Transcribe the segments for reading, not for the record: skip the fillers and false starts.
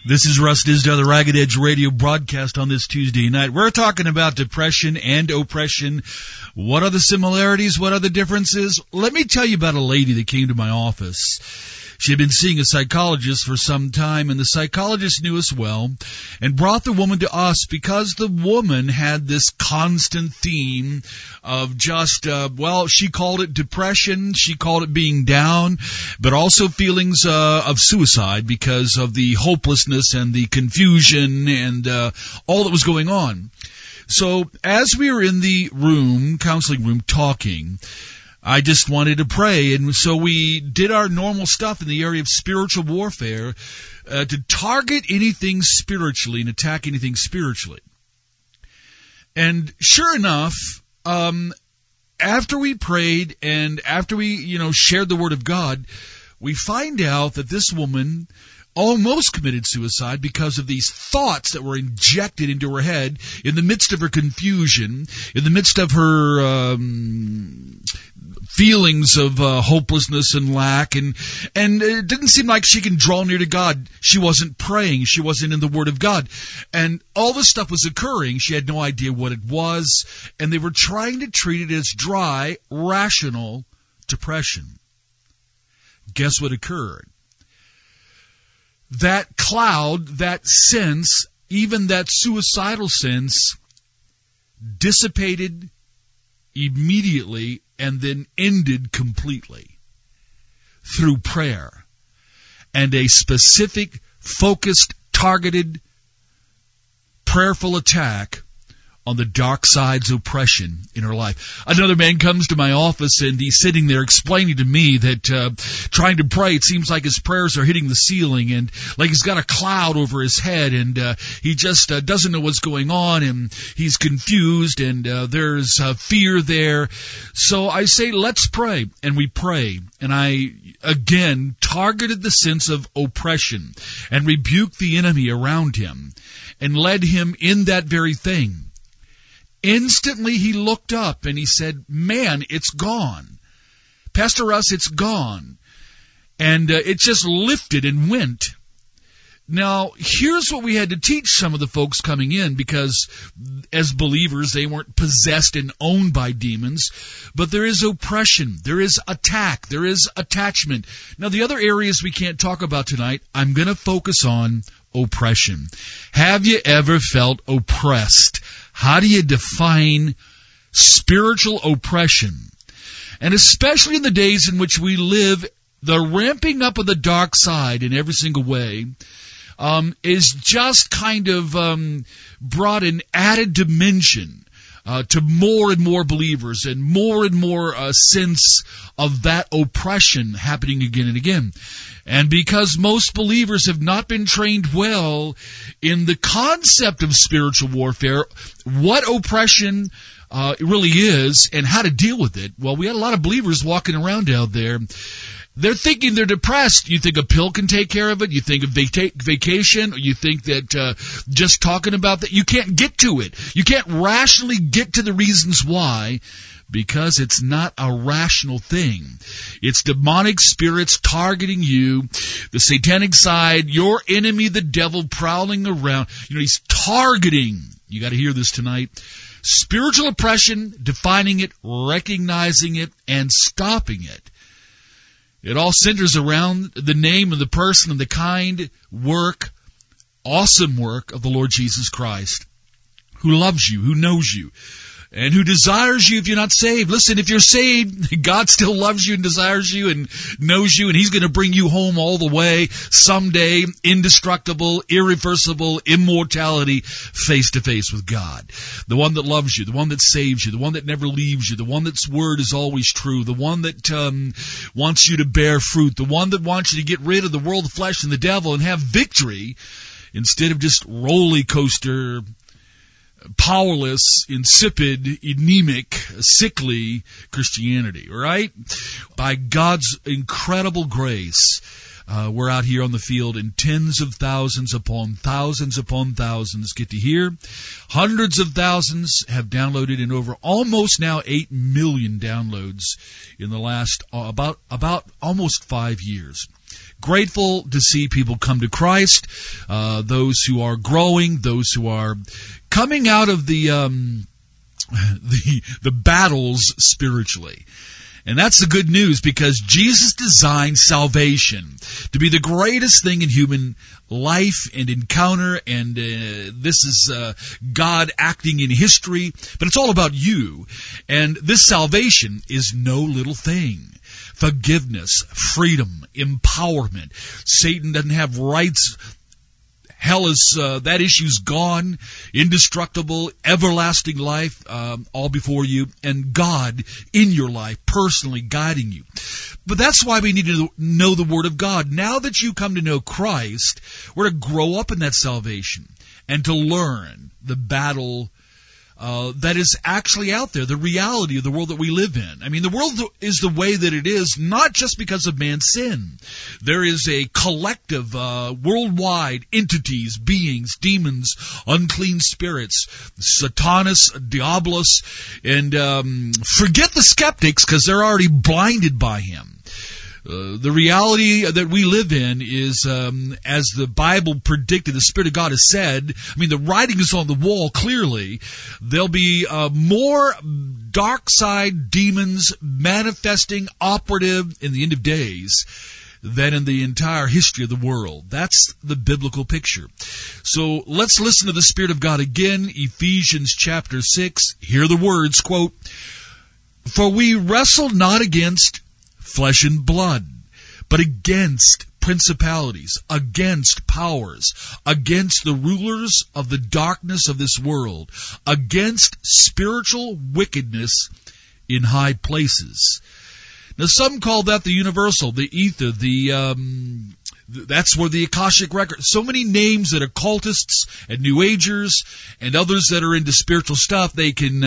This is Russ Disdale, the Ragged Edge radio broadcast on this Tuesday night. We're talking about depression and oppression. What are the similarities? What are the differences? Let me tell you about a lady that came to my office. She had been seeing a psychologist for some time, and the psychologist knew us well and brought the woman to us because the woman had this constant theme of just, she called it depression, she called it being down, but also feelings of suicide because of the hopelessness and the confusion and all that was going on. So as we were in the room, counseling room, talking, I just wanted to pray, and so we did our normal stuff in the area of spiritual warfare to target anything spiritually and attack anything spiritually. And sure enough, after we prayed and after we, shared the Word of God, we find out that this woman almost committed suicide because of these thoughts that were injected into her head in the midst of her confusion, in the midst of her feelings of hopelessness and lack, and it didn't seem like she can draw near to God. She wasn't praying. She wasn't in the Word of God. And all this stuff was occurring. She had no idea what it was, and they were trying to treat it as dry, rational depression. Guess what occurred? That cloud, that sense, even that suicidal sense, dissipated immediately and then ended completely through prayer and a specific, focused, targeted, prayerful attack on the dark side's oppression in her life. Another man comes to my office and he's sitting there explaining to me that trying to pray, it seems like his prayers are hitting the ceiling and like he's got a cloud over his head and he just doesn't know what's going on and he's confused and there's fear there. So I say, let's pray. And we pray. And I, again, targeted the sense of oppression and rebuked the enemy around him and led him in that very thing. Instantly he looked up and he said, man, it's gone. Pastor Russ, it's gone. And it just lifted and went. Now, here's what we had to teach some of the folks coming in because as believers, they weren't possessed and owned by demons. But there is oppression. There is attack. There is attachment. Now, the other areas we can't talk about tonight, I'm going to focus on oppression. Have you ever felt oppressed? How do you define spiritual oppression? And especially in the days in which we live, the ramping up of the dark side in every single way is just kind of brought an added dimension to more and more believers and more sense of that oppression happening again and again. And because most believers have not been trained well in the concept of spiritual warfare, what oppression really is and how to deal with it, well, we had a lot of believers walking around out there. They're thinking they're depressed. You think a pill can take care of it? You think a vacation? Or you think that just talking about that, you can't get to it. You can't rationally get to the reasons why, because it's not a rational thing. It's demonic spirits targeting you, the satanic side, your enemy, the devil, prowling around. He's targeting. You got to hear this tonight. Spiritual oppression, defining it, recognizing it, and stopping it. It all centers around the name and the person and the kind work, awesome work of the Lord Jesus Christ, who loves you, who knows you, and who desires you if you're not saved. Listen, if you're saved, God still loves you and desires you and knows you, and He's going to bring you home all the way someday, indestructible, irreversible, immortality, face to face with God. The one that loves you, the one that saves you, the one that never leaves you, the one that's word is always true, the one that wants you to bear fruit, the one that wants you to get rid of the world, the flesh, and the devil and have victory instead of just roller coaster, powerless, insipid, anemic, sickly Christianity, right? By God's incredible grace, We're out here on the field, and tens of thousands upon thousands get to hear. Hundreds of thousands have downloaded, and over almost now 8 million downloads in the last about almost 5 years. Grateful to see people come to Christ, those who are growing, those who are coming out of the battles spiritually. And that's the good news, because Jesus designed salvation to be the greatest thing in human life and encounter, and this is God acting in history, but it's all about you. And this salvation is no little thing. Forgiveness, freedom, empowerment. Satan doesn't have rights. Hell is, that issue's gone. Indestructible, everlasting life, all before you. And God in your life, personally guiding you. But that's why we need to know the Word of God. Now that you come to know Christ, we're to grow up in that salvation and to learn the battle that is actually out there, the reality of the world that we live in. I mean, the world is the way that it is, not just because of man's sin. There is a collective, worldwide entities, beings, demons, unclean spirits, Satanus, Diabolus, and forget the skeptics, because they're already blinded by him. The reality that we live in is, as the Bible predicted, the Spirit of God has said, I mean, the writing is on the wall clearly, there'll be more dark side demons manifesting operative in the end of days than in the entire history of the world. That's the biblical picture. So let's listen to the Spirit of God again, Ephesians chapter 6. Hear the words, quote, "For we wrestle not against flesh and blood, but against principalities, against powers, against the rulers of the darkness of this world, against spiritual wickedness in high places." Now some call that the universal, the ether, that's where the Akashic record, so many names that occultists and New Agers and others that are into spiritual stuff, they can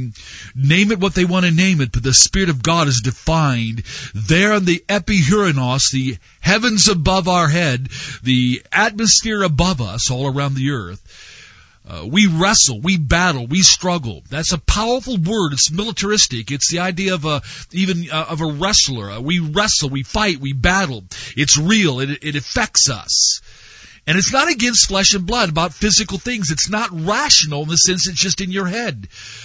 name it what they want to name it, but the Spirit of God is defined there in the Epihuranos, the heavens above our head, the atmosphere above us all around the earth. We wrestle, we battle, we struggle. That's a powerful word. It's militaristic. It's the idea of a wrestler. We wrestle, we fight, we battle. It's real. It affects us. And it's not against flesh and blood, about physical things. It's not rational in the sense it's just in your head.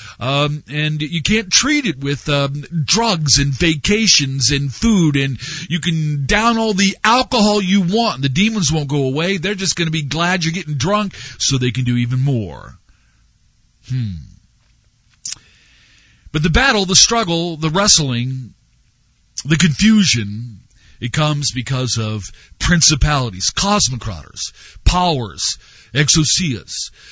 And you can't treat it with drugs and vacations and food, and you can down all the alcohol you want, and the demons won't go away. They're just going to be glad you're getting drunk so they can do even more. But the battle, the struggle, the wrestling, the confusion, it comes because of principalities, cosmocrators, powers, exousia,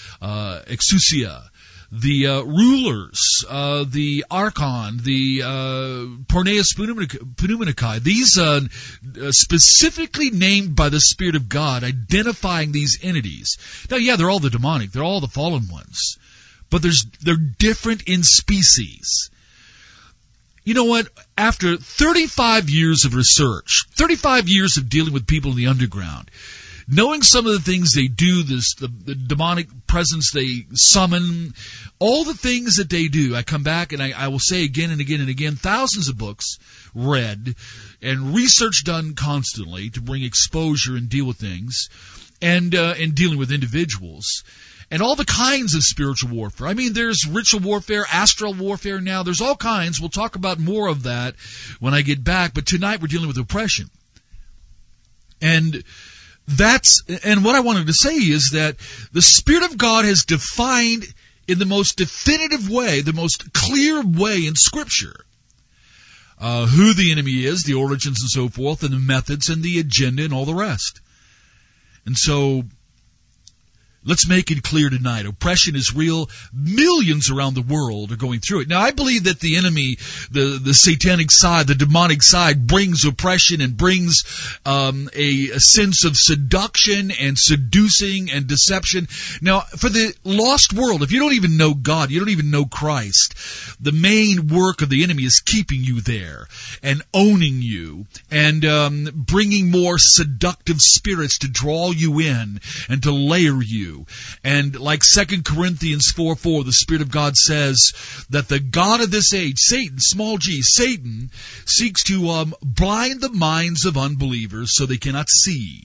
the rulers, the archon, the porneus pneumaticae. These specifically named by the Spirit of God, identifying these entities. Now, yeah, they're all the demonic. They're all the fallen ones. But they're different in species. You know what? After 35 years of research, 35 years of dealing with people in the underground, knowing some of the things they do, the demonic presence they summon, all the things that they do, I come back and I will say again and again and again, thousands of books read and research done constantly to bring exposure and deal with things, and dealing with individuals. And all the kinds of spiritual warfare. I mean, there's ritual warfare, astral warfare now. There's all kinds. We'll talk about more of that when I get back. But tonight we're dealing with oppression. And what I wanted to say is that the Spirit of God has defined in the most definitive way, the most clear way in Scripture, who the enemy is, the origins and so forth, and the methods and the agenda and all the rest. And so Let's make it clear tonight. Oppression is real. Millions around the world are going through it. Now, I believe that the enemy, the satanic side, the demonic side, brings oppression and brings a sense of seduction and seducing and deception. Now, for the lost world, if you don't even know God, you don't even know Christ, the main work of the enemy is keeping you there and owning you and bringing more seductive spirits to draw you in and to layer you. And like 2 Corinthians 4:4, the Spirit of God says that the God of this age, Satan, small g, Satan, seeks to blind the minds of unbelievers so they cannot see.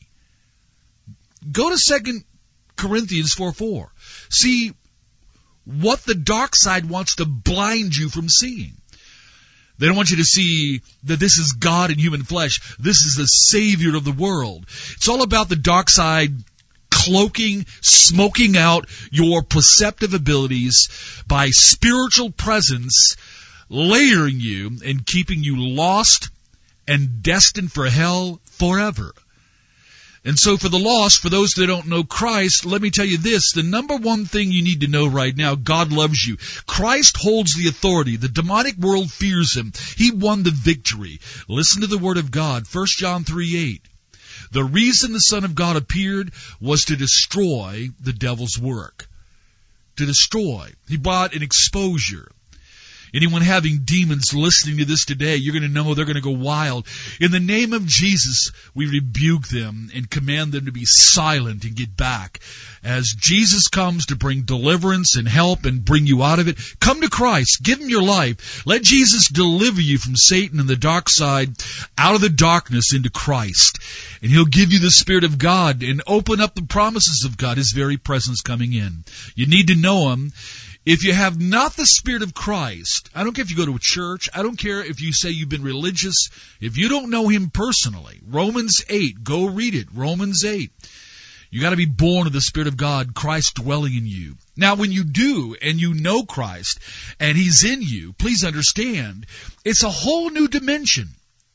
Go to 2 Corinthians 4:4. See what the dark side wants to blind you from seeing. They don't want you to see that this is God in human flesh. This is the Savior of the world. It's all about the dark side cloaking, smoking out your perceptive abilities by spiritual presence, layering you and keeping you lost and destined for hell forever. And so for the lost, for those that don't know Christ, let me tell you this, the number one thing you need to know right now, God loves you. Christ holds the authority. The demonic world fears him. He won the victory. Listen to the word of God, 1 John 3:8. The reason the Son of God appeared was to destroy the devil's work. To destroy. He brought an exposure. Anyone having demons listening to this today, you're going to know they're going to go wild. In the name of Jesus, we rebuke them and command them to be silent and get back. As Jesus comes to bring deliverance and help and bring you out of it, come to Christ. Give him your life. Let Jesus deliver you from Satan and the dark side, out of the darkness into Christ. And he'll give you the Spirit of God and open up the promises of God, his very presence coming in. You need to know him. If you have not the Spirit of Christ, I don't care if you go to a church, I don't care if you say you've been religious, if you don't know him personally, Romans 8, go read it, Romans 8. You got to be born of the Spirit of God, Christ dwelling in you. Now, when you do, and you know Christ, and he's in you, please understand, it's a whole new dimension.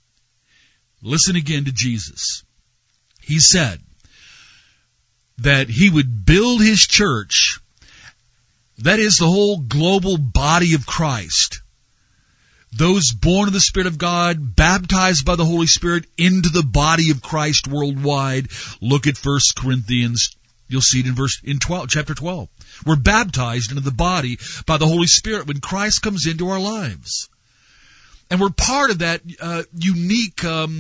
Listen again to Jesus. He said that he would build his church. That is the whole global body of Christ. Those born of the Spirit of God, baptized by the Holy Spirit into the body of Christ worldwide. Look at 1 Corinthians. You'll see it in chapter 12. We're baptized into the body by the Holy Spirit when Christ comes into our lives. And we're part of that unique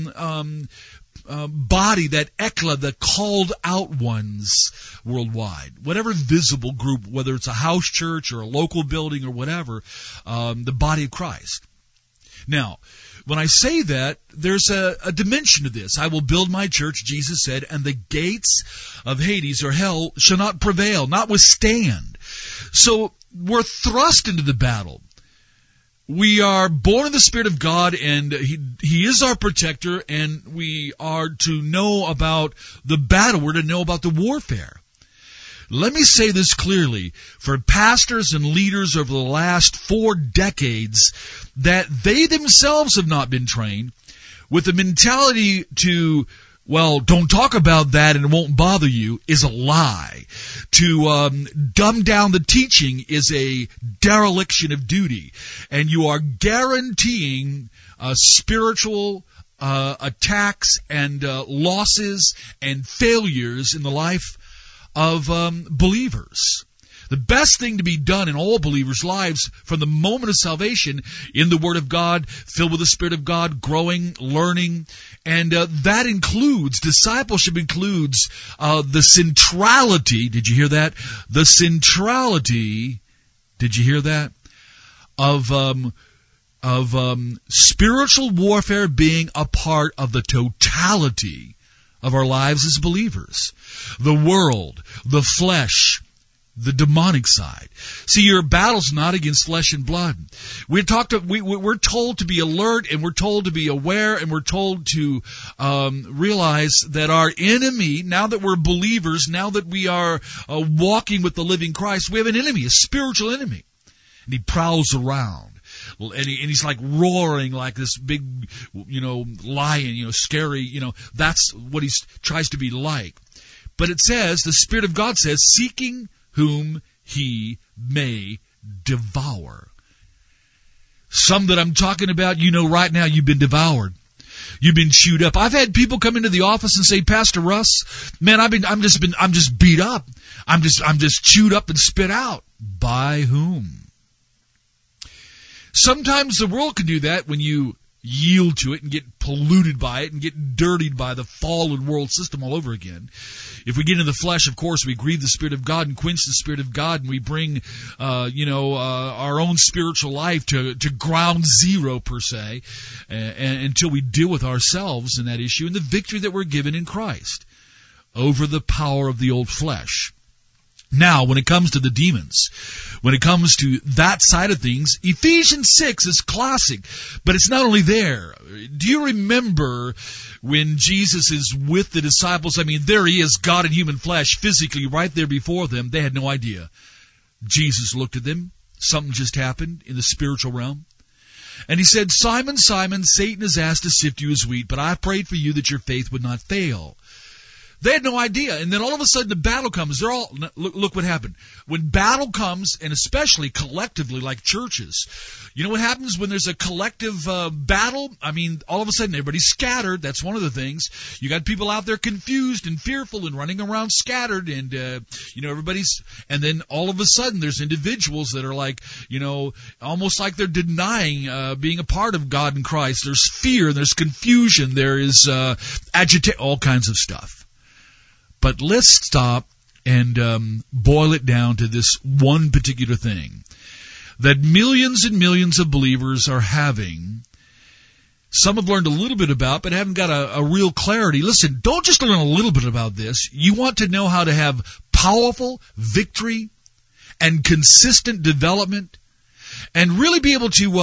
body, that ekla, the called out ones worldwide. Whatever visible group, whether it's a house church or a local building or whatever, the body of Christ. Now, when I say that, there's a dimension to this. I will build my church, Jesus said, and the gates of Hades or hell shall not prevail, not withstand. So we're thrust into the battle. We are born of the Spirit of God, and He is our protector, and we are to know about the battle. We're to know about the warfare. Let me say this clearly. For pastors and leaders over the last 4 decades, that they themselves have not been trained with the mentality to, well, don't talk about that and it won't bother you, is a lie. To dumb down the teaching is a dereliction of duty. And you are guaranteeing spiritual attacks and losses and failures in the life of believers. The best thing to be done in all believers' lives from the moment of salvation in the Word of God, filled with the Spirit of God, growing, learning, and that includes, discipleship includes the centrality, did you hear that? The centrality, did you hear that? Of spiritual warfare being a part of the totality of our lives as believers. The world, the flesh, the demonic side. See, your battle's not against flesh and blood. We're told to be alert, and we're told to be aware, and we're told to realize that our enemy, now that we're believers, now that we are walking with the living Christ, we have an enemy, a spiritual enemy. And he prowls around. And he's like roaring like this big, lion, scary, that's what he tries to be like. But it says, the Spirit of God says, seeking whom he may devour. Some that I'm talking about, right now you've been devoured. You've been chewed up. I've had people come into the office and say, Pastor Russ, man, I'm just beat up. I'm just chewed up and spit out. By whom? Sometimes the world can do that when you yield to it and get polluted by it and get dirtied by the fallen world system all over again. If we get into the flesh, of course, we grieve the Spirit of God and quench the Spirit of God, and we bring, our own spiritual life to ground zero, per se, until we deal with ourselves in that issue and the victory that we're given in Christ over the power of the old flesh. Now, when it comes to the demons, when it comes to that side of things, Ephesians 6 is classic, but it's not only there. Do you remember when Jesus is with the disciples? I mean, there he is, God in human flesh, physically right there before them. They had no idea. Jesus looked at them. Something just happened in the spiritual realm. And he said, Simon, Simon, Satan has asked to sift you as wheat, but I prayed for you that your faith would not fail. They had no idea. And then all of a sudden the battle comes. Look what happened. When battle comes, and especially collectively like churches, you know what happens when there's a collective battle? I mean, all of a sudden everybody's scattered. That's one of the things. You got people out there confused and fearful and running around scattered, and, everybody's, and then all of a sudden there's individuals that are like, almost like they're denying being a part of God and Christ. There's fear, there's confusion, there is agitation, all kinds of stuff. But let's stop and boil it down to this one particular thing that millions and millions of believers are having. Some have learned a little bit about, but haven't got a real clarity. Listen, don't just learn a little bit about this. You want to know how to have powerful victory and consistent development, and really be able to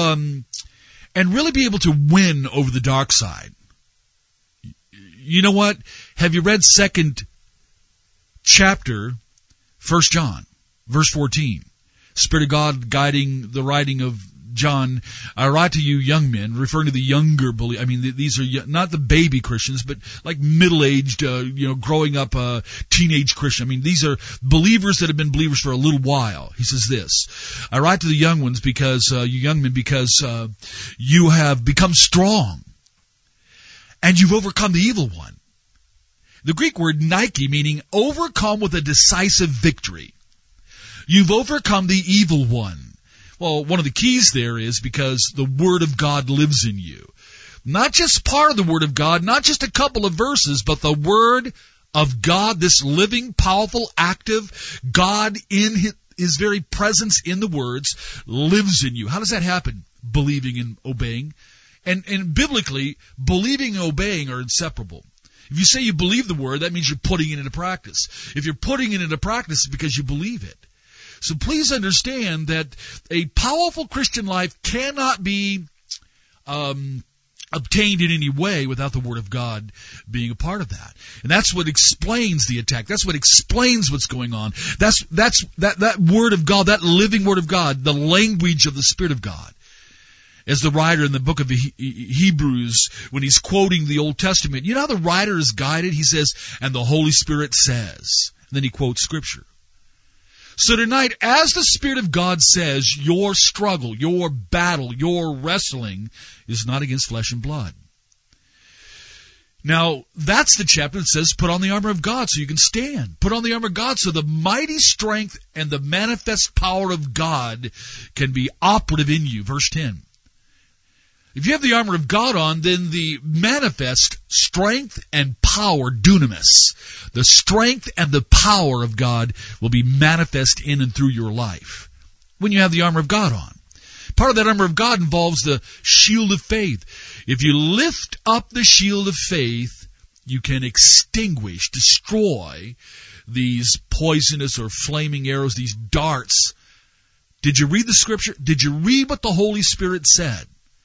win over the dark side. You know what? Have you read 2nd chapter, 1 John, verse 14. Spirit of God guiding the writing of John. I write to you young men, referring to the younger believers. I mean, these are not the baby Christians, but like middle-aged, growing up teenage Christian. I mean, these are believers that have been believers for a little while. He says this, I write to the young ones because, you young men, because you have become strong and you've overcome the evil one. The Greek word Nike, meaning overcome with a decisive victory. You've overcome the evil one. Well, one of the keys there is because the Word of God lives in you. Not just part of the Word of God, not just a couple of verses, but the Word of God, this living, powerful, active God in His very presence in the words, lives in you. How does that happen? Believing and obeying. And biblically, believing and obeying are inseparable. If you say you believe the word, that means you're putting it into practice. If you're putting it into practice, it's because you believe it. So please understand that a powerful Christian life cannot be obtained in any way without the Word of God being a part of that. And that's what explains the attack. That's what explains what's going on. That Word of God, that living Word of God, the language of the Spirit of God. As the writer in the book of the Hebrews, when he's quoting the Old Testament, you know how the writer is guided? He says, and the Holy Spirit says. And then he quotes Scripture. So tonight, as the Spirit of God says, your struggle, your battle, your wrestling is not against flesh and blood. Now, that's the chapter that says, put on the armor of God so you can stand. Put on the armor of God so the mighty strength and the manifest power of God can be operative in you. Verse 10. If you have the armor of God on, then the manifest strength and power, dunamis, the strength and the power of God will be manifest in and through your life when you have the armor of God on. Part of that armor of God involves the shield of faith. If you lift up the shield of faith, you can extinguish, destroy these poisonous or flaming arrows, these darts. Did you read the Scripture? Did you read what the Holy Spirit said?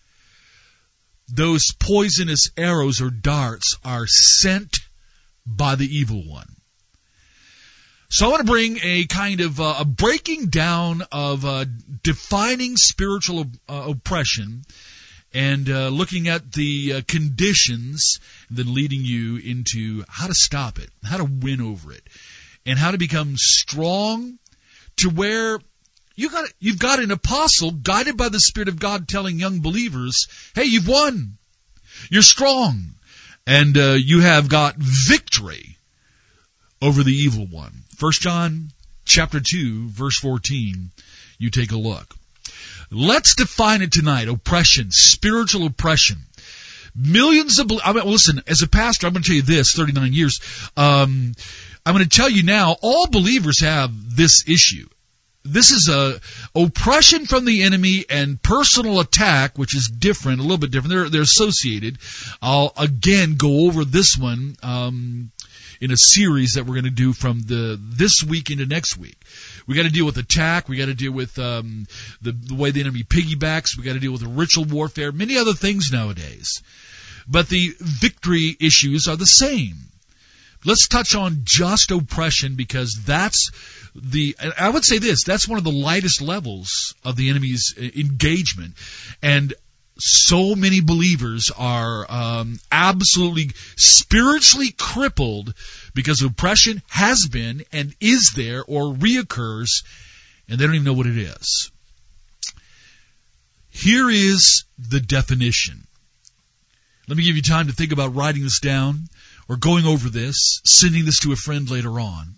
Those poisonous arrows or darts are sent by the evil one. So I want to bring a kind of a breaking down of defining spiritual oppression and looking at the conditions, and then leading you into how to stop it, how to win over it, and how to become strong to where you've got an apostle guided by the Spirit of God telling young believers, hey, you've won. You're strong. And you have got victory over the evil one. 1 John chapter 2, verse 14, you take a look. Let's define it tonight. Oppression, spiritual oppression. Millions of, listen, as a pastor, I'm going to tell you this, 39 years, I'm going to tell you now, all believers have this issue. This is a oppression from the enemy and personal attack, which is different, a little bit different. They're associated. I'll again go over this one in a series that we're going to do from this week into next week. We got to deal with attack. We got to deal with the way the enemy piggybacks. We got to deal with the ritual warfare. Many other things nowadays, but the victory issues are the same. Let's touch on just oppression, because that's I would say this, that's one of the lightest levels of the enemy's engagement. And so many believers are absolutely spiritually crippled because oppression has been and is there or reoccurs, and they don't even know what it is. Here is the definition. Let me give you time to think about writing this down or going over this, sending this to a friend later on.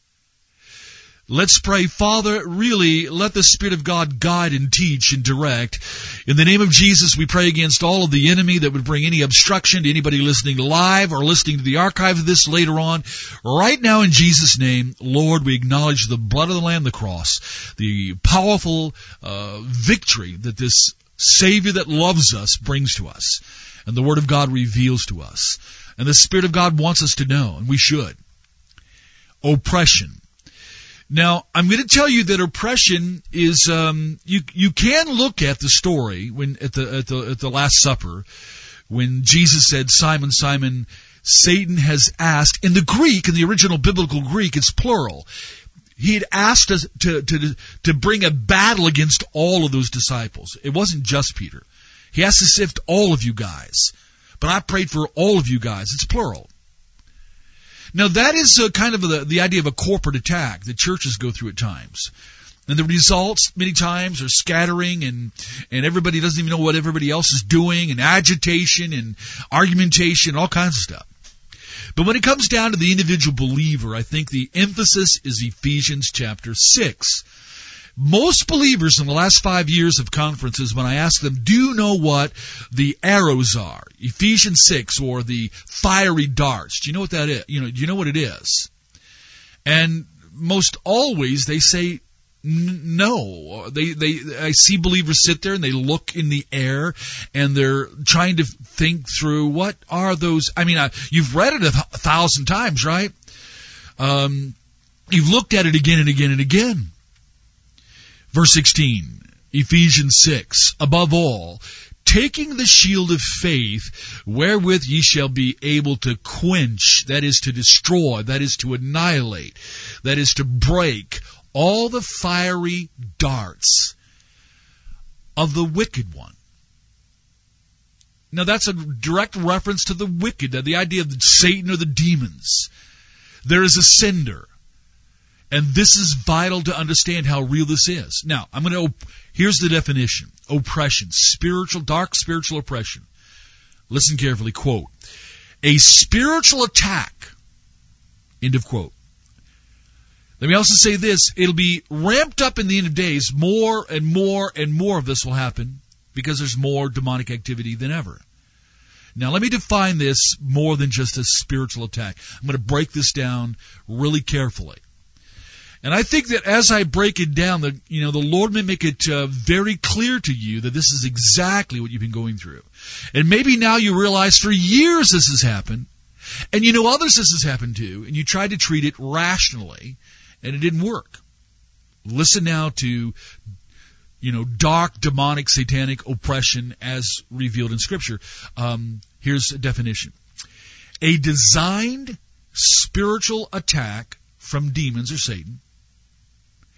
Let's pray. Father, really let the Spirit of God guide and teach and direct. In the name of Jesus, we pray against all of the enemy that would bring any obstruction to anybody listening live or listening to the archive of this later on. Right now, in Jesus' name, Lord, we acknowledge the blood of the Lamb, the cross, the powerful victory that this Savior that loves us brings to us, and the Word of God reveals to us. And the Spirit of God wants us to know, and we should. Oppression. Now, I'm going to tell you that oppression is, you can look at the story when at the Last Supper, when Jesus said, Simon, Simon, Satan has asked. In the Greek, in the original biblical Greek, it's plural. He had asked us to bring a battle against all of those disciples. It wasn't just Peter. He has to sift all of you guys. But I prayed for all of you guys. It's plural. Now that is kind of the idea of a corporate attack that churches go through at times. And the results many times are scattering, and everybody doesn't even know what everybody else is doing, and agitation and argumentation, all kinds of stuff. But when it comes down to the individual believer, I think the emphasis is Ephesians chapter 6. Most believers in the last 5 years of conferences, when I ask them, do you know what the arrows are? Ephesians 6, or the fiery darts. Do you know what that is? Do you know what it is? And most always they say no. I see believers sit there and they look in the air and they're trying to think through what are those. I mean, you've read it 1,000 times, right? You've looked at it again and again and again. Verse 16, Ephesians 6, above all, taking the shield of faith, wherewith ye shall be able to quench, that is to destroy, that is to annihilate, that is to break all the fiery darts of the wicked one. Now that's a direct reference to the wicked, the idea of Satan or the demons. There is a sender. And this is vital to understand how real this is. Now, here's the definition. Oppression. Dark spiritual oppression. Listen carefully, quote, a spiritual attack, end of quote. Let me also say this, it'll be ramped up in the end of days. More and more and more of this will happen because there's more demonic activity than ever. Now, let me define this more than just a spiritual attack. I'm going to break this down really carefully. And I think that as I break it down, the Lord may make it very clear to you that this is exactly what you've been going through. And maybe now you realize for years this has happened, and others this has happened to, and you tried to treat it rationally, and it didn't work. Listen now to, dark, demonic, satanic oppression as revealed in Scripture. Here's a definition. A designed spiritual attack from demons or Satan,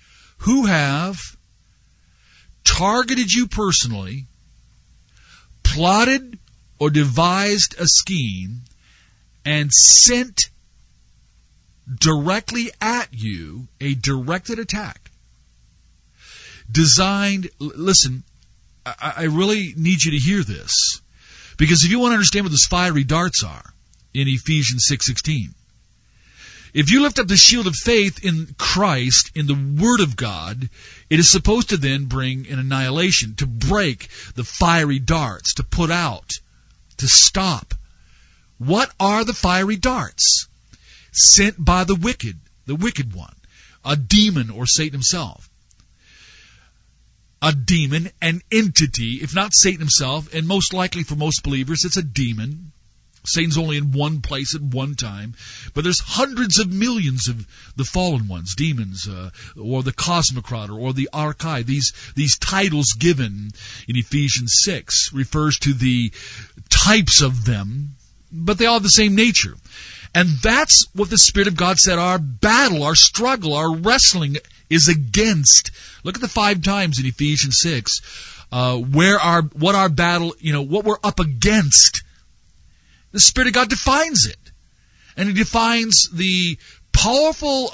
who have targeted you personally, plotted or devised a scheme and sent directly at you a directed attack designed, listen, I really need you to hear this, because if you want to understand what those fiery darts are in Ephesians 6:16, if you lift up the shield of faith in Christ, in the Word of God, it is supposed to then bring an annihilation, to break the fiery darts, to put out, to stop. What are the fiery darts? Sent by the wicked one, a demon or Satan himself. A demon, an entity, if not Satan himself, and most likely for most believers, it's a demon. Satan's only in one place at one time, but there's hundreds of millions of the fallen ones, demons, or the Cosmocrator, or the Archai. These titles given in Ephesians 6 refers to the types of them, but they all have the same nature. And that's what the Spirit of God said our battle, our struggle, our wrestling is against. Look at the 5 times in Ephesians 6, what our battle, what we're up against. The Spirit of God defines it. And He defines the powerful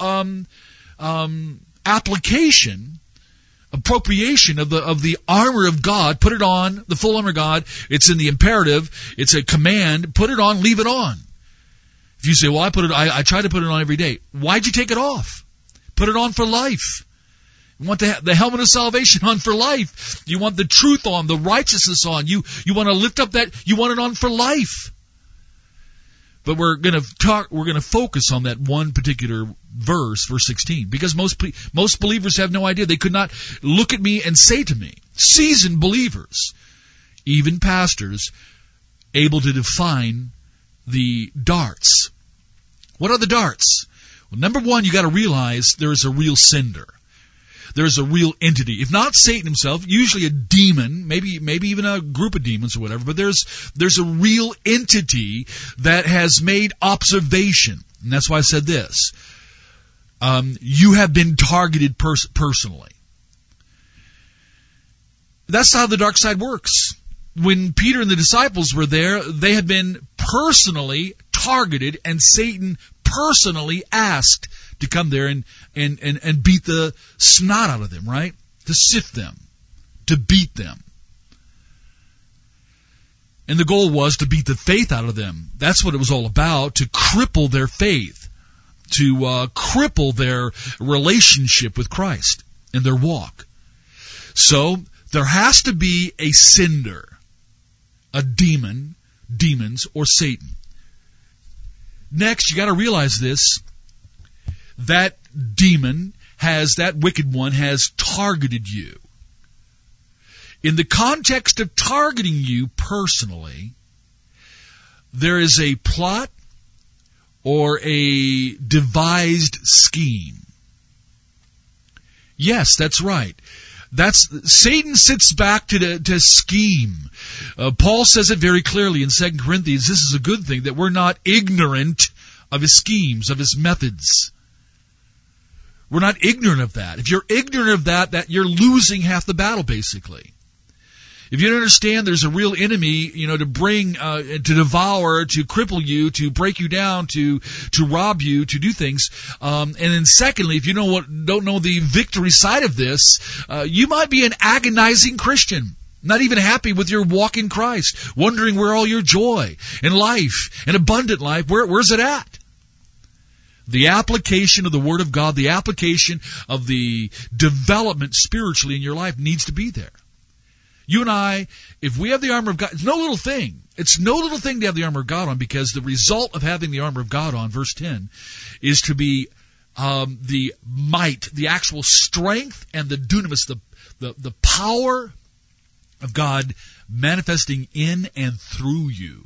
appropriation of the armor of God. Put it on, the full armor of God. It's in the imperative. It's a command. Put it on, leave it on. If you say, well, I try to put it on every day. Why'd you take it off? Put it on for life. You want the helmet of salvation on for life. You want the truth on, the righteousness on. You want to lift up that, you want it on for life. But we're going to focus on that one particular verse 16, because most believers have no idea. They could not look at me and say to me, seasoned believers, even pastors, able to define the darts. What are the darts? Well, number one, you got to realize there is a real sender. There is a real entity. If not Satan himself, usually a demon, maybe even a group of demons or whatever, but there's a real entity that has made observation. And that's why I said this. You have been targeted personally. That's how the dark side works. When Peter and the disciples were there, they had been personally targeted, and Satan personally asked to come there and beat the snot out of them, right? To sift them, to beat them. And the goal was to beat the faith out of them. That's what it was all about, to cripple their faith, to cripple their relationship with Christ and their walk. So there has to be a sender, a demon, demons, or Satan. Next, you got to realize this. That demon that wicked one has targeted you. In the context of targeting you personally, there is a plot or a devised scheme. Yes, that's right. Satan sits back to scheme. Paul says it very clearly in 2 Corinthians. This is a good thing, that we're not ignorant of his schemes, of his methods. We're not ignorant of that. If you're ignorant of that you're losing half the battle, basically. If you don't understand there's a real enemy, to bring, to devour, to cripple you, to break you down, to rob you, to do things. And then secondly, if you don't know the victory side of this, you might be an agonizing Christian, not even happy with your walk in Christ, wondering where all your joy and life and abundant life, where's it at? The application of the Word of God, the application of the development spiritually in your life needs to be there. You and I, if we have the armor of God, it's no little thing. It's no little thing to have the armor of God on, because the result of having the armor of God on, verse 10, is to be the might, the actual strength and the dunamis, the power of God manifesting in and through you.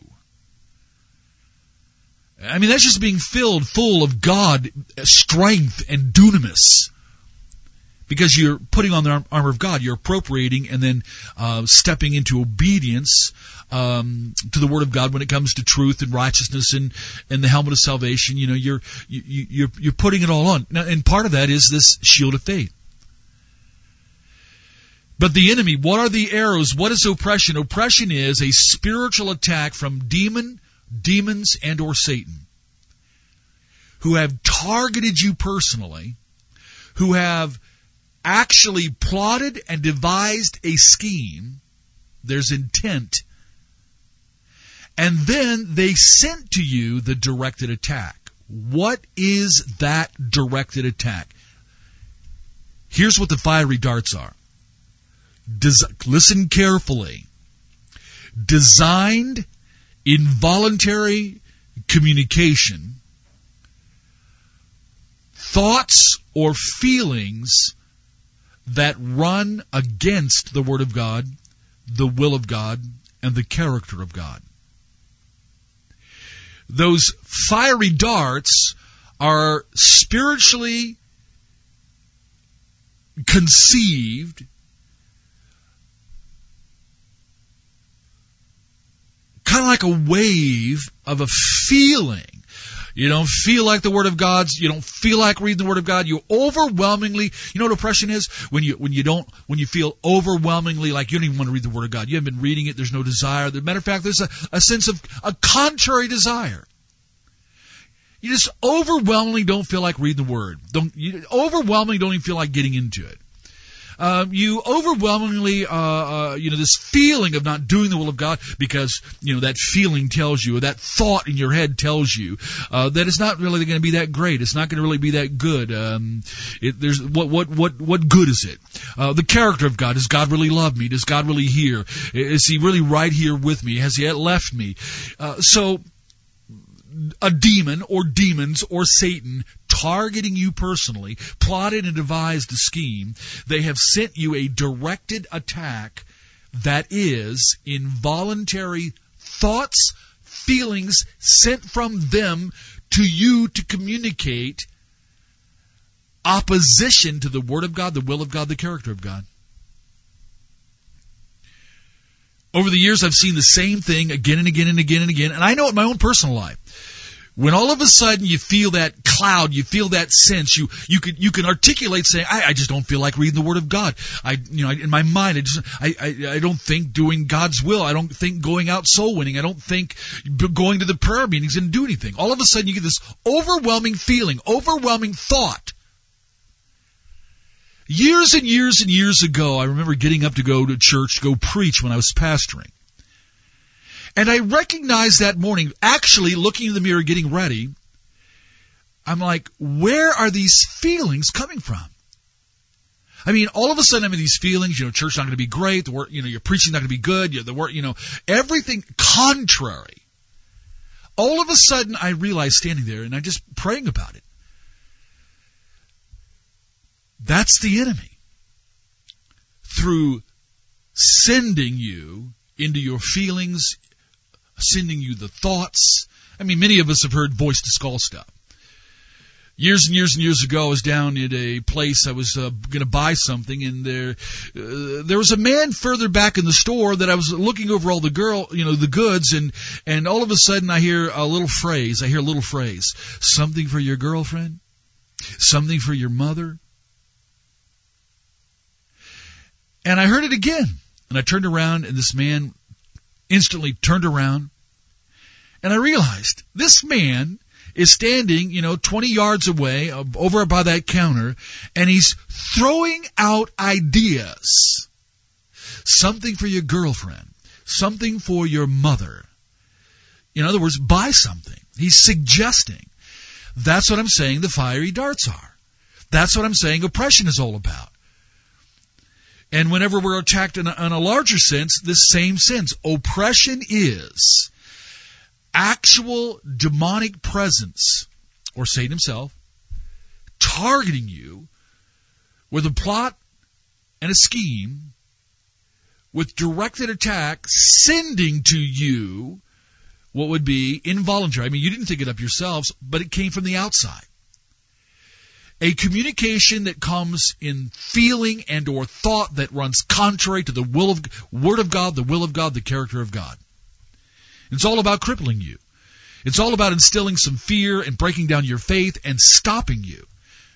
I mean, that's just being filled full of God, strength and dunamis. Because you're putting on the armor of God, you're appropriating and then stepping into obedience to the Word of God when it comes to truth and righteousness and the helmet of salvation. You're putting it all on. Now, and part of that is this shield of faith. But the enemy, what are the arrows? What is oppression? Oppression is a spiritual attack from demons, and or Satan, who have targeted you personally, who have actually plotted and devised a scheme. There's intent. And then they sent to you the directed attack. What is that directed attack? Here's what the fiery darts are. Listen carefully. Designed involuntary communication, thoughts or feelings that run against the Word of God, the will of God, and the character of God. Those fiery darts are spiritually conceived, kind of like a wave of a feeling. You don't feel like the Word of God. You don't feel like reading the Word of God. You overwhelmingly, you know what oppression is? When you feel overwhelmingly like you don't even want to read the Word of God. You haven't been reading it. There's no desire. As a matter of fact, there's a sense of a contrary desire. You just overwhelmingly don't feel like reading the Word. Overwhelmingly don't even feel like getting into it. You overwhelmingly, this feeling of not doing the will of God because, that feeling tells you, or that thought in your head tells you, that it's not really going to be that great. It's not going to really be that good. What good is it? The character of God. Does God really love me? Does God really hear? Is He really right here with me? Has He yet left me? So, a demon or demons or Satan targeting you personally, plotted and devised a scheme. They have sent you a directed attack that is involuntary thoughts, feelings sent from them to you to communicate opposition to the Word of God, the will of God, the character of God. Over the years, I've seen the same thing again and again and again and again, and I know it in my own personal life. When all of a sudden you feel that cloud, you feel that sense, you can articulate saying, I just don't feel like reading the Word of God. In my mind, I don't think doing God's will. I don't think going out soul winning. I don't think going to the prayer meetings and do anything. All of a sudden you get this overwhelming feeling, overwhelming thought. Years and years and years ago, I remember getting up to go to church, to go preach when I was pastoring. And I recognized that morning, actually looking in the mirror, getting ready, I'm like, where are these feelings coming from? I mean, all of a sudden I'm in these feelings, church's not going to be great, the work, your preaching's not going to be good, the work, everything contrary. All of a sudden I realized standing there and I'm just praying about it. That's the enemy. Through sending you into your feelings, sending you the thoughts. I mean, many of us have heard voice to skull stuff. Years and years and years ago, I was down at a place. I was going to buy something, and there was a man further back in the store that I was looking over all the goods, and all of a sudden I hear a little phrase. Something for your girlfriend? Something for your mother? And I heard it again, and I turned around, and this man instantly turned around, and I realized this man is standing, 20 yards away, over by that counter, and he's throwing out ideas. Something for your girlfriend. Something for your mother. In other words, buy something. He's suggesting. That's what I'm saying the fiery darts are. That's what I'm saying oppression is all about. And whenever we're attacked in a larger sense, this same sense. Oppression is actual demonic presence, or Satan himself, targeting you with a plot and a scheme, with directed attack, sending to you what would be involuntary. I mean, you didn't think it up yourselves, but it came from the outside. A communication that comes in feeling and or thought that runs contrary to the Word of God, the will of God, the character of God. It's all about crippling you. It's all about instilling some fear and breaking down your faith and stopping you.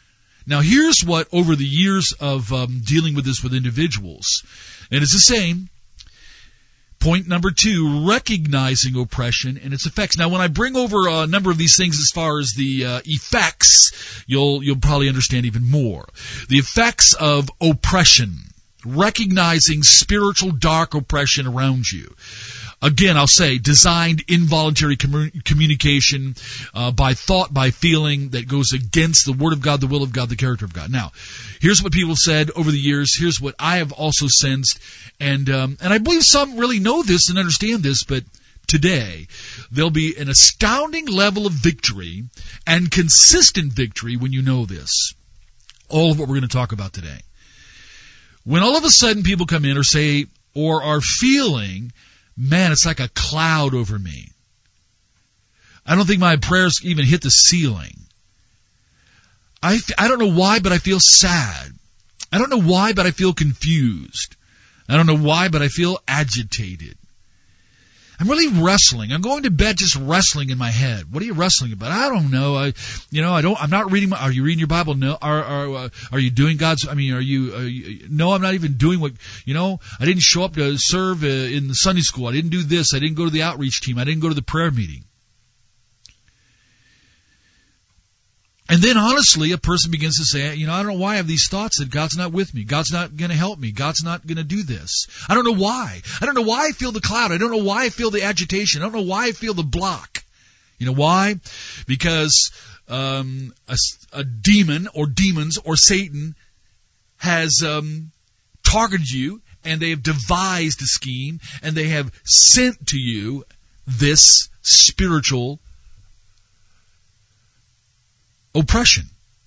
Now, here's what, over the years of dealing with this with individuals, and it's the same. Point number 2, recognizing oppression and its effects. Now, when I bring over a number of these things as far as the effects, you'll probably understand even more. The effects of oppression, recognizing spiritual dark oppression around you. Again, I'll say, designed involuntary communication by thought, by feeling, that goes against the Word of God, the will of God, the character of God. Now, here's what people said over the years. Here's what I have also sensed, and I believe some really know this and understand this, but today there'll be an astounding level of victory and consistent victory when you know this. All of what we're going to talk about today. When all of a sudden people come in or say, or are feeling, man, it's like a cloud over me. I don't think my prayers even hit the ceiling. I don't know why, but I feel sad. I don't know why, but I feel confused. I don't know why, but I feel agitated. I'm really wrestling. I'm going to bed just wrestling in my head. What are you wrestling about? I don't know. I'm not reading. Are you reading your Bible? No. Are you doing God's? I mean, are you? No, I'm not even doing what. I didn't show up to serve in the Sunday school. I didn't do this. I didn't go to the outreach team. I didn't go to the prayer meeting. And then, honestly, a person begins to say, I don't know why I have these thoughts that God's not with me. God's not going to help me. God's not going to do this. I don't know why. I don't know why I feel the cloud. I don't know why I feel the agitation. I don't know why I feel the block. You know why? Because a demon or demons or Satan has targeted you, and they have devised a scheme, and they have sent to you this spiritual oppression.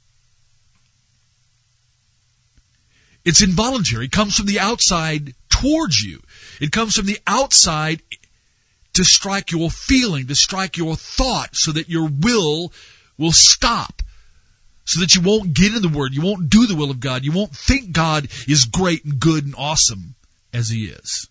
It's involuntary. It comes from the outside towards you. It comes from the outside to strike your feeling, to strike your thought, so that your will stop, so that you won't get in the Word, you won't do the will of God, you won't think God is great and good and awesome as He is.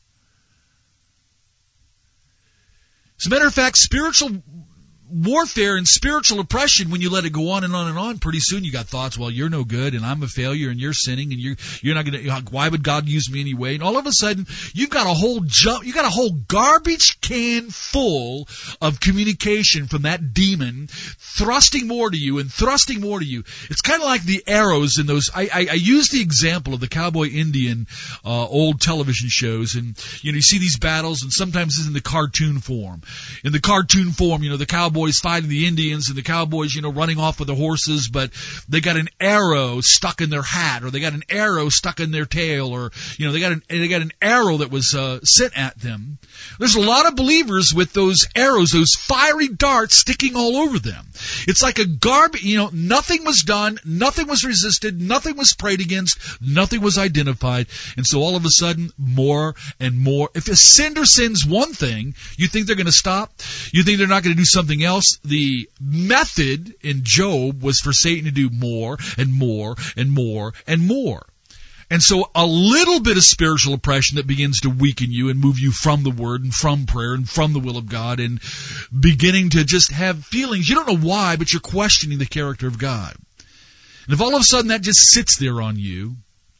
As a matter of fact, spiritual warfare and spiritual oppression, when you let it go on and on and on, pretty soon you got thoughts, well, you're no good, and I'm a failure, and you're sinning, and you're not going to, why would God use me anyway? And all of a sudden, you've got a whole garbage can full of communication from that demon, thrusting more to you and thrusting more to you. It's kind of like the arrows in those, I use the example of the Cowboy Indian old television shows, and you see these battles, and sometimes it's in the cartoon form. In the cartoon form, the cowboys fighting the Indians, and the cowboys, running off with the horses, but they got an arrow stuck in their hat, or they got an arrow stuck in their tail, or they got an arrow that was sent at them. There's a lot of believers with those arrows, those fiery darts sticking all over them. It's like a garbage. Nothing was done, nothing was resisted, nothing was prayed against, nothing was identified, and so all of a sudden, more and more. If a sinner sins one thing, you think they're going to stop? You think they're not going to do something else? The method in Job was for Satan to do more and more and more and more. And so a little bit of spiritual oppression that begins to weaken you and move you from the Word and from prayer and from the will of God, and beginning to just have feelings. You don't know why, but you're questioning the character of God. And if all of a sudden that just sits there on you,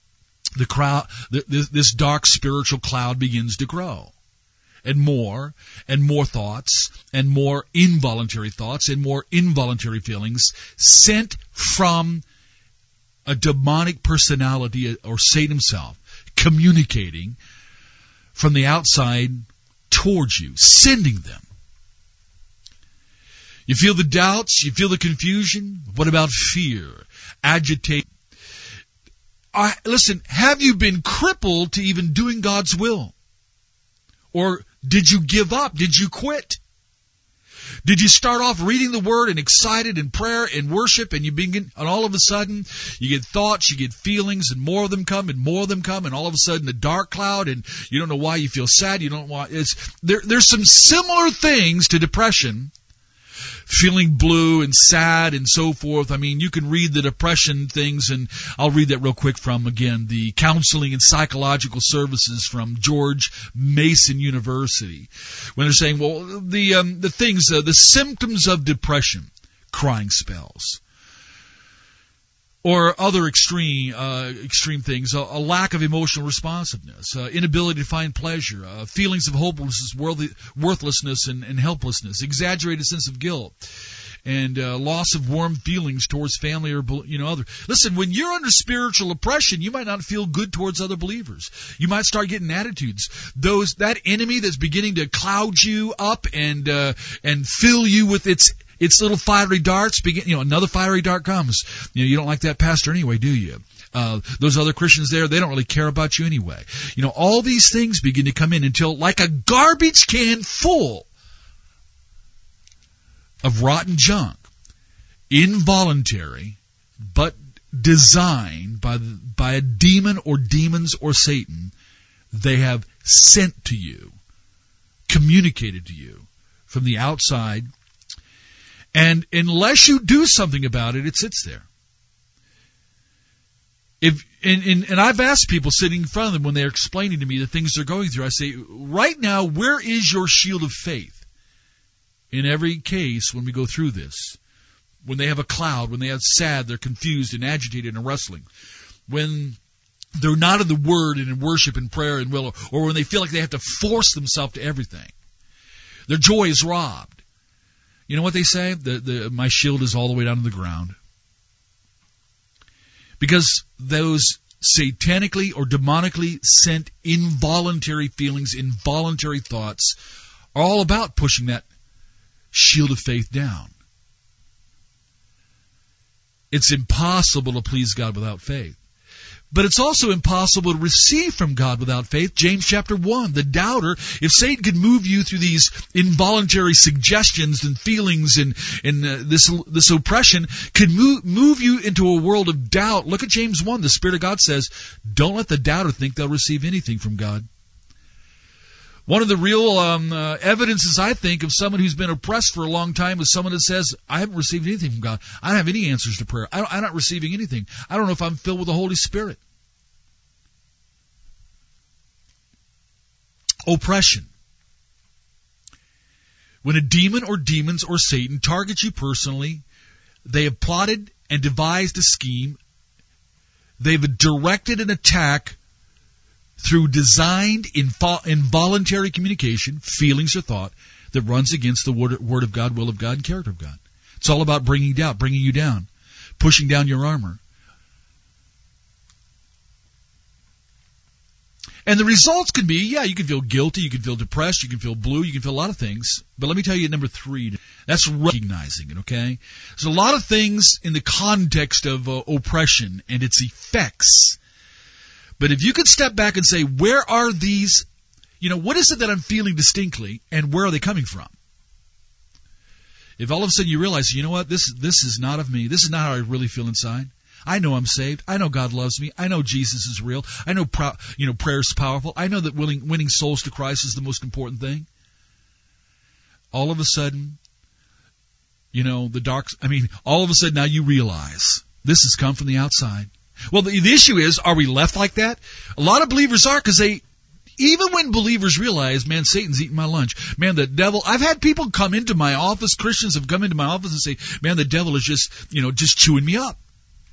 this dark spiritual cloud begins to grow. And more thoughts, and more involuntary thoughts, and more involuntary feelings sent from a demonic personality or Satan himself, communicating from the outside towards you, sending them. You feel the doubts, you feel the confusion. What about fear, agitation? Listen, have you been crippled to even doing God's will? Or did you give up? Did you quit? Did you start off reading the Word and excited in prayer and worship, and and all of a sudden you get thoughts, you get feelings, and more of them come, and more of them come, and all of a sudden the dark cloud, and you don't know why you feel sad. You don't know why. There's some similar things to depression. Feeling blue and sad and so forth. I mean, you can read the depression things, and I'll read that real quick from, again, the Counseling and Psychological Services from George Mason University. When they're saying, well, the symptoms of depression, crying spells, Or other extreme things, a lack of emotional responsiveness, inability to find pleasure, feelings of hopelessness, worthlessness, and helplessness, exaggerated sense of guilt, and loss of warm feelings towards family or other. Listen, when you're under spiritual oppression, you might not feel good towards other believers. You might start getting attitudes. That enemy that's beginning to cloud you up and fill you with its little fiery darts. Another fiery dart comes. You don't like that pastor anyway, do you? Those other Christians there, they don't really care about you anyway. All these things begin to come in until, like a garbage can full of rotten junk, involuntary, but designed by a demon or demons or Satan, they have sent to you, communicated to you from the outside. And unless you do something about it, it sits there. And I've asked people sitting in front of them when they're explaining to me the things they're going through, I say, right now, where is your shield of faith? In every case, when we go through this, when they have a cloud, when they are sad, they're confused and agitated and wrestling, when they're not in the Word and in worship and prayer and will, or when they feel like they have to force themselves to everything, their joy is robbed. You know what they say? My shield is all the way down to the ground. Because those satanically or demonically sent involuntary feelings, involuntary thoughts, are all about pushing that shield of faith down. It's impossible to please God without faith. But it's also impossible to receive from God without faith. James chapter 1, the doubter, if Satan could move you through these involuntary suggestions and feelings and this oppression, could move you into a world of doubt. Look at James 1. The Spirit of God says, don't let the doubter think they'll receive anything from God. One of the real evidences, I think, of someone who's been oppressed for a long time is someone that says, I haven't received anything from God. I don't have any answers to prayer. I'm not receiving anything. I don't know if I'm filled with the Holy Spirit. Oppression. When a demon or demons or Satan targets you personally, they have plotted and devised a scheme. They've directed an attack through designed involuntary communication, feelings or thought, that runs against the Word of God, will of God, and character of God. It's all about bringing you down, pushing down your armor. And the results can be, you can feel guilty, you can feel depressed, you can feel blue, you can feel a lot of things. But let me tell you, number 3, that's recognizing it, okay? There's a lot of things in the context of oppression and its effects. But if you could step back and say, where are these, what is it that I'm feeling distinctly, and where are they coming from? If all of a sudden you realize, you know what, this is not of me, this is not how I really feel inside. I know I'm saved. I know God loves me. I know Jesus is real. I know prayer is powerful. I know that winning souls to Christ is the most important thing. All of a sudden, all of a sudden now you realize this has come from the outside. Well, the issue is, are we left like that? A lot of believers are, because even when believers realize, man, Satan's eating my lunch. Man, the devil, I've had people come into my office, Christians have come into my office and say, man, the devil is just chewing me up.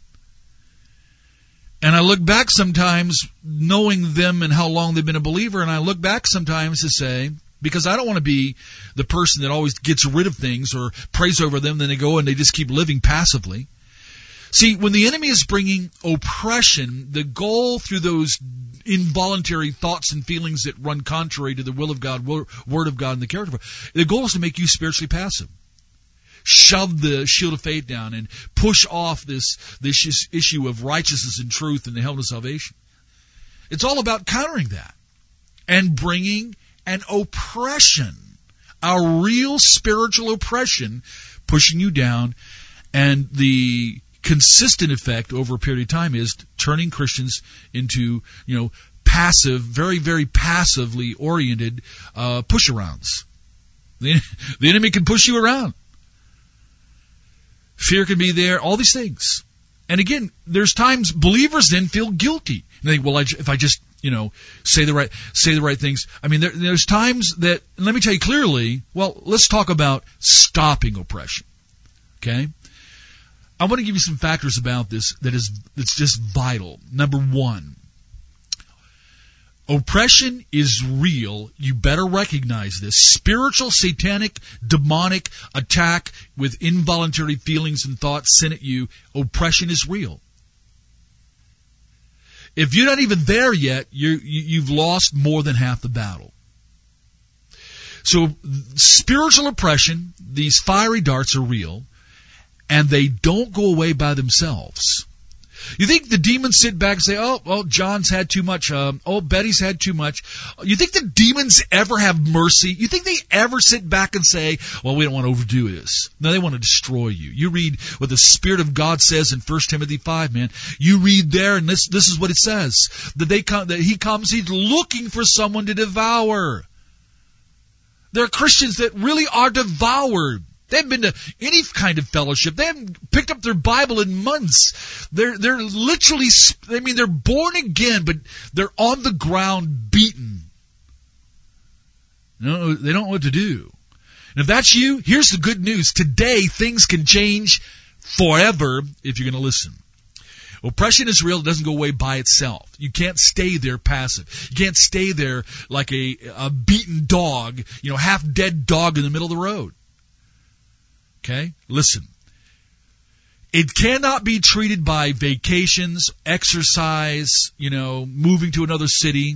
And I look back sometimes, knowing them and how long they've been a believer, and I look back sometimes to say, because I don't want to be the person that always gets rid of things or prays over them, then they go and they just keep living passively. See, when the enemy is bringing oppression, the goal through those involuntary thoughts and feelings that run contrary to the will of God, Word of God, and the character of God, the goal is to make you spiritually passive. Shove the shield of faith down and push off this issue of righteousness and truth and the helmet of salvation. It's all about countering that and bringing an oppression, a real spiritual oppression, pushing you down, and the consistent effect over a period of time is turning Christians into, passive, very, very passively oriented push-arounds. The enemy can push you around. Fear can be there, all these things. And again, there's times believers then feel guilty. And they think, well, if I just, say the right things. I mean, there's times that, and let me tell you clearly, well, let's talk about stopping oppression. Okay? I want to give you some factors about this that's just vital. Number one, oppression is real. You better recognize this. Spiritual, satanic, demonic attack with involuntary feelings and thoughts sent at you. Oppression is real. If you're not even there yet, you've lost more than half the battle. So spiritual oppression, these fiery darts are real, and they don't go away by themselves. You think the demons sit back and say, oh, John's had too much, Betty's had too much. You think the demons ever have mercy? You think they ever sit back and say, well, we don't want to overdo this. No, they want to destroy you. You read what the Spirit of God says in 1 Timothy 5, man. You read there, and this is what it says. That he comes, he's looking for someone to devour. There are Christians that really are devoured. They haven't been to any kind of fellowship. They haven't picked up their Bible in months. They're literally, they're born again, but they're on the ground beaten. No, they don't know what to do. And if that's you, here's the good news. Today, things can change forever if you're going to listen. Oppression is real. It doesn't go away by itself. You can't stay there passive. You can't stay there like a beaten dog, half-dead dog in the middle of the road. Okay? Listen. It cannot be treated by vacations, exercise, moving to another city.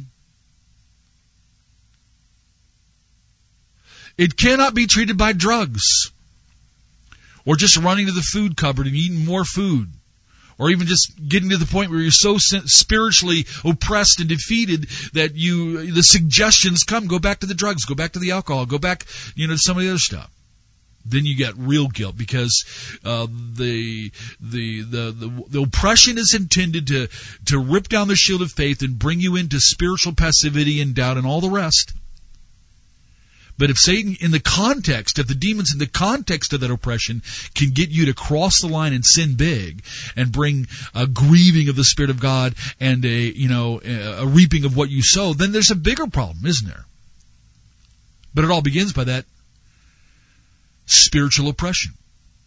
It cannot be treated by drugs. Or just running to the food cupboard and eating more food. Or even just getting to the point where you're so spiritually oppressed and defeated that the suggestions come, go back to the drugs, go back to the alcohol, go back, to some of the other stuff. Then you get real guilt because the oppression is intended to rip down the shield of faith and bring you into spiritual passivity and doubt and all the rest. But if Satan, if the demons in the context of that oppression can get you to cross the line and sin big and bring a grieving of the Spirit of God and a reaping of what you sow, then there's a bigger problem, isn't there? But it all begins by that spiritual oppression.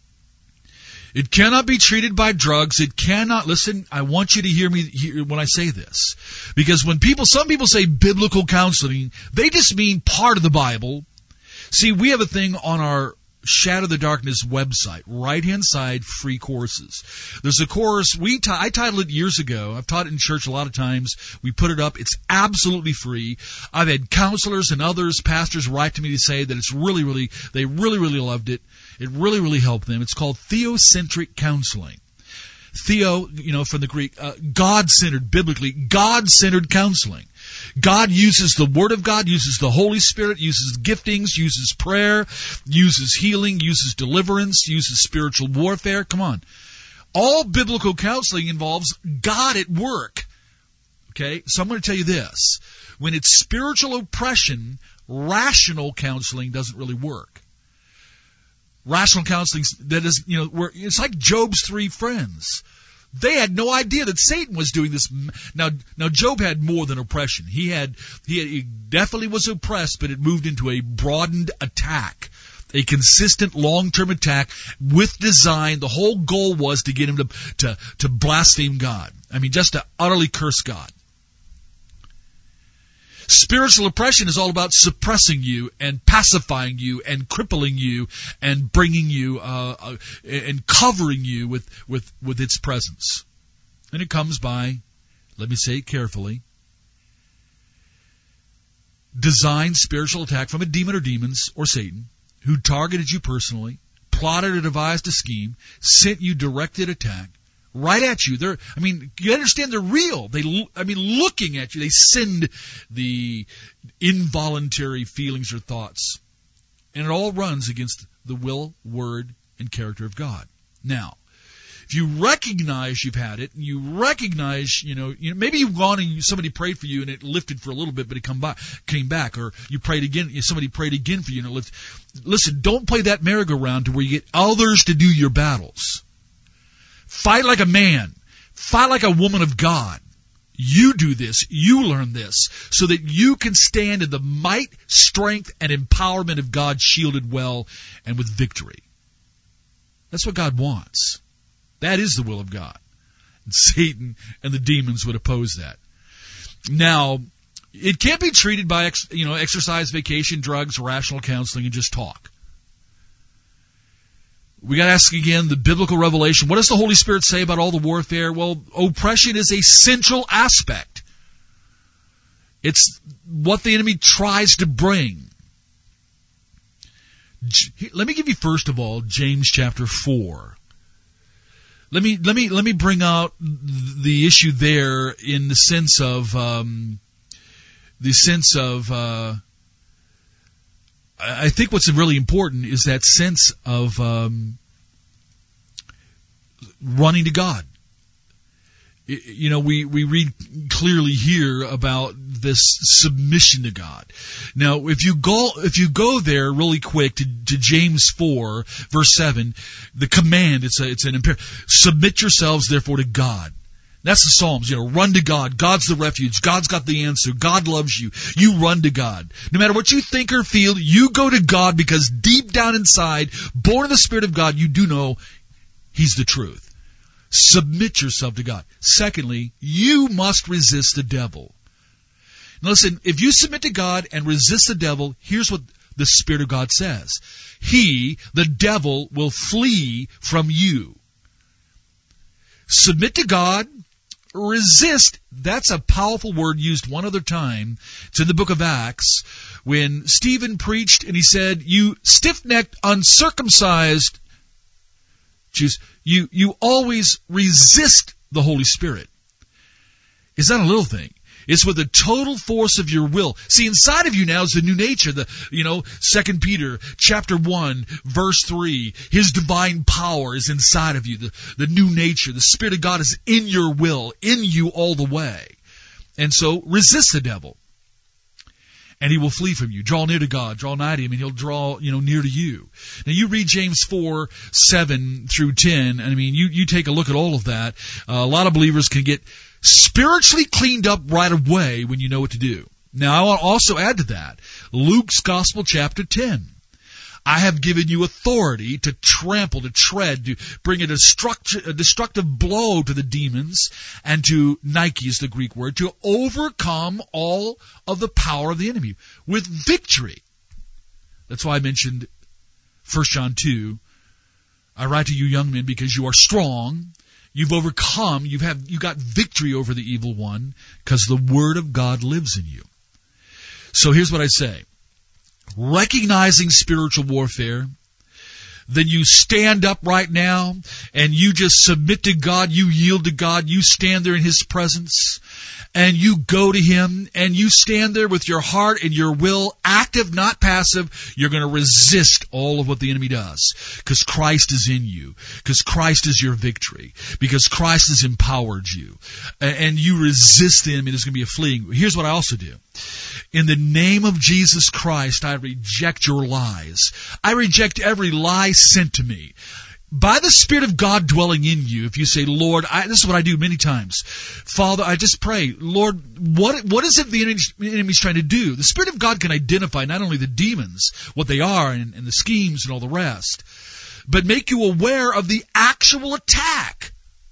It cannot be treated by drugs. It cannot, listen, I want you to hear me when I say this. Because when some people say biblical counseling, they just mean part of the Bible. See, we have a thing on our Shadow the Darkness website, right-hand side, free courses. There's a course, I titled it years ago. I've taught it in church a lot of times. We put it up. It's absolutely free. I've had counselors and others, pastors, write to me to say that they really loved it. It really helped them. It's called Theocentric Counseling. Theo, from the Greek, God-centered, biblically, God-centered counseling. God uses the Word of God, uses the Holy Spirit, uses giftings, uses prayer, uses healing, uses deliverance, uses spiritual warfare. Come on. All biblical counseling involves God at work. Okay? So I'm going to tell you this. When it's spiritual oppression, rational counseling doesn't really work. Rational counseling, that is, it's like Job's 3 friends. They had no idea that Satan was doing this. Now Job had more than oppression. He definitely was oppressed, but it moved into a broadened attack, a consistent long-term attack with design. The whole goal was to get him to blaspheme God. Just to utterly curse God. Spiritual oppression is all about suppressing you and pacifying you and crippling you and bringing you and covering you with its presence. And it comes by, let me say it carefully, designed spiritual attack from a demon or demons or Satan who targeted you personally, plotted or devised a scheme, sent you directed attack. Right at you. You understand they're real. Looking at you, they send the involuntary feelings or thoughts. And it all runs against the will, word, and character of God. Now, if you recognize you've had it, and you recognize, maybe you've gone and somebody prayed for you and it lifted for a little bit, but it came back, or you prayed again, somebody prayed again for you and it lifted. Listen, don't play that merry-go-round to where you get others to do your battles. Fight like a man. Fight like a woman of God. You do this. You learn this so that you can stand in the might, strength, and empowerment of God, shielded well and with victory. That's what God wants. That is the will of God. And Satan and the demons would oppose that. Now, it can't be treated by exercise, vacation, drugs, rational counseling, and just talk. We got to ask again the biblical revelation. What does the Holy Spirit say about all the warfare? Well, oppression is a central aspect. It's what the enemy tries to bring. Let me give you first of all James chapter 4. Let me bring out the issue there in the sense of I think what's really important is that sense of running to God. We read clearly here about this submission to God. Now, if you go there really quick to James 4 verse 7, the command, it's an imperative. Submit yourselves therefore to God. That's the Psalms, run to God. God's the refuge. God's got the answer. God loves you. You run to God. No matter what you think or feel, you go to God because deep down inside, born of the Spirit of God, you do know He's the truth. Submit yourself to God. Secondly, you must resist the devil. Now listen, if you submit to God and resist the devil, here's what the Spirit of God says. The devil, will flee from you. Submit to God. Resist, that's a powerful word used one other time. It's in the book of Acts when Stephen preached and he said, you stiff-necked, uncircumcised Jews, you always resist the Holy Spirit. It's not a little thing. It's with the total force of your will. See, inside of you now is the new nature. 2 Peter chapter 1, verse 3. His divine power is inside of you. The new nature. The Spirit of God is in your will, in you all the way. And so, resist the devil. And he will flee from you. Draw near to God. Draw nigh to Him, and He'll draw, near to you. Now, you read James 4, 7 through 10. I mean, you take a look at all of that. A lot of believers can get spiritually cleaned up right away when you know what to do. Now, I want to also add to that Luke's Gospel, chapter 10. I have given you authority to trample, to tread, to bring a destructive blow to the demons, and to, Nike is the Greek word, to overcome all of the power of the enemy with victory. That's why I mentioned 1 John 2. I write to you, young men, because you are strong. You've overcome, you got victory over the evil one, because the Word of God lives in you. So here's what I say. Recognizing spiritual warfare, then you stand up right now and you just submit to God, you yield to God, you stand there in His presence, and you go to Him, and you stand there with your heart and your will, active, not passive. You're going to resist all of what the enemy does, because Christ is in you, because Christ is your victory, because Christ has empowered you, and you resist the enemy. There's going to be a fleeing. Here's what I also do. In the name of Jesus Christ, I reject your lies. I reject every lie sent to me. By the Spirit of God dwelling in you, if you say, Lord, this is what I do many times. Father, I just pray, Lord, what is it the enemy's trying to do? The Spirit of God can identify not only the demons, what they are, and the schemes and all the rest, but make you aware of the actual attack.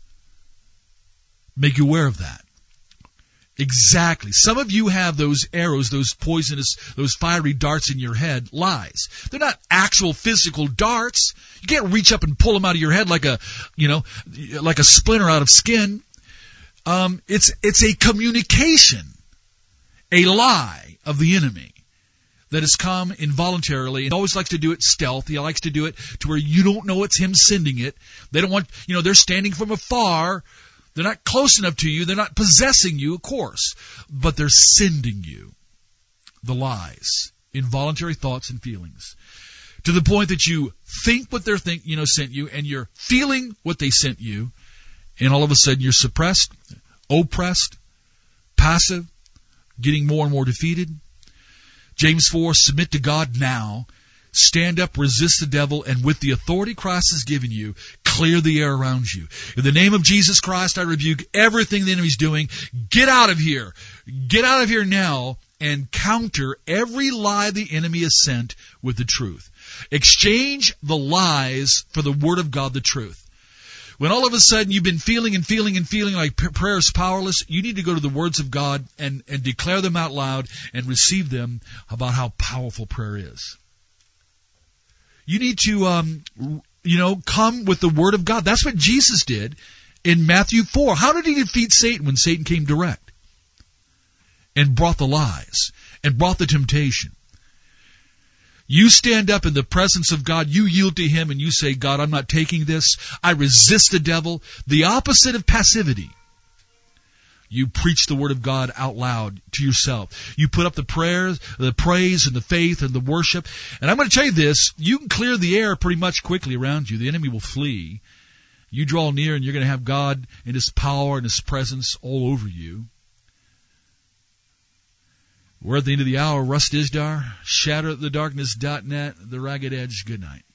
Make you aware of that. Exactly. Some of you have those arrows, those poisonous, those fiery darts in your head, lies. They're not actual physical darts. You can't reach up and pull them out of your head like a splinter out of skin. It's a communication, a lie of the enemy that has come involuntarily, and always likes to do it stealth. He likes to do it to where you don't know it's him sending it. They don't want, they're standing from afar. They're not close enough to you. They're not possessing you, of course. But they're sending you the lies, involuntary thoughts and feelings, to the point that you think what they're sent you, and you're feeling what they sent you, and all of a sudden you're suppressed, oppressed, passive, getting more and more defeated. James 4, submit to God now. Stand up, resist the devil, and with the authority Christ has given you, clear the air around you. In the name of Jesus Christ, I rebuke everything the enemy's doing. Get out of here. Get out of here now and counter every lie the enemy has sent with the truth. Exchange the lies for the Word of God, the truth. When all of a sudden you've been feeling like prayer is powerless, you need to go to the words of God and declare them out loud and receive them about how powerful prayer is. You need to, come with the Word of God. That's what Jesus did in Matthew 4. How did he defeat Satan when Satan came direct and brought the lies and brought the temptation? You stand up in the presence of God, you yield to Him, and you say, God, I'm not taking this. I resist the devil. The opposite of passivity. You preach the Word of God out loud to yourself. You put up the prayers, the praise, and the faith, and the worship. And I'm going to tell you this, you can clear the air pretty much quickly around you. The enemy will flee. You draw near, and you're going to have God and His power and His presence all over you. We're at the end of the hour. Russ Dizdar, shatterthedarkness.net, The Ragged Edge. Good night.